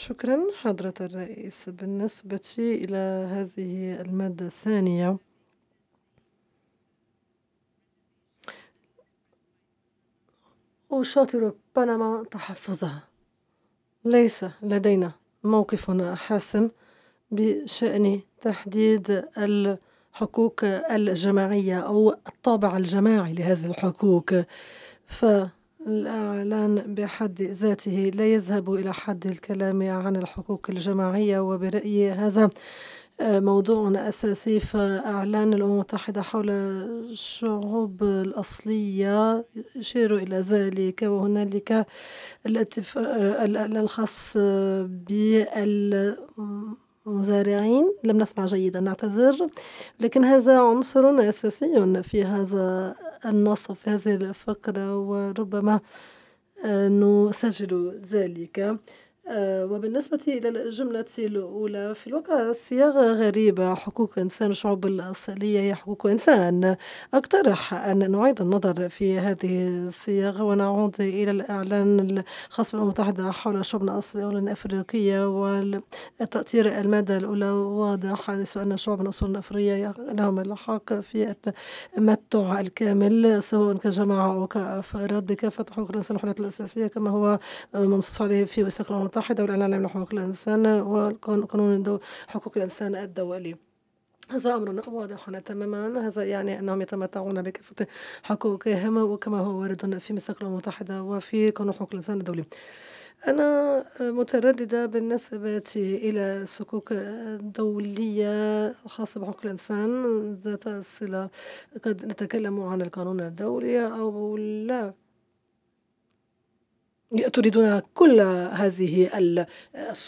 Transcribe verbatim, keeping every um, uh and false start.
شكرا حضرة الرئيس. بالنسبة إلى هذه المادة الثانية، أشاطر بنما تحفظها. ليس لدينا موقف حاسم بشأن تحديد الحقوق الجماعية أو الطابع الجماعي لهذه الحقوق، فالإعلان بحد ذاته لا يذهب إلى حد الكلام عن الحقوق الجماعية، وبرأيي هذا موضوع أساسي. فإعلان الأمم المتحدة حول الشعوب الأصلية يشير إلى ذلك، وهنالك الإعلان الخاص بالمزارعين. لم نسمع جيدا، نعتذر، لكن هذا عنصر أساسي في هذا النص، في هذه الفقرة، وربما نسجل ذلك. وبالنسبة إلى الجملة الأولى، في الواقع الصياغة غريبة. حقوق إنسان الشعوب الأصلية هي حقوق إنسان. أقترح أن نعيد النظر في هذه الصياغة ونعود إلى الإعلان الخاص بالأمم المتحدة حول الشعوب الأصلية الأفريقية، والتأطير المادة الأولى واضح، حيث أن الشعوب الأصول الأفريقية لهم الحق في التمتع الكامل سواء كجماعة أو كأفراد بكافة حقوق الإنسان والحريات الأساسية، كما هو منصوص عليه في وثيقة الأمم المتحدة والإعلان العالمي لحقوق الإنسان وقانون حقوق الإنسان الدولي. هذا أمر واضح تماما. هذا يعني أنهم يتمتعون بكافة حقوقهم، وكما هو وارد في ميثاق الأمم المتحدة وفي قانون حقوق الإنسان الدولي. أنا مترددة بالنسبة إلى الصكوك الدولية الخاصة بحقوق الإنسان ذات الصلة. قد نتكلم عن القانون الدولي أو لا، تريدون كل هذه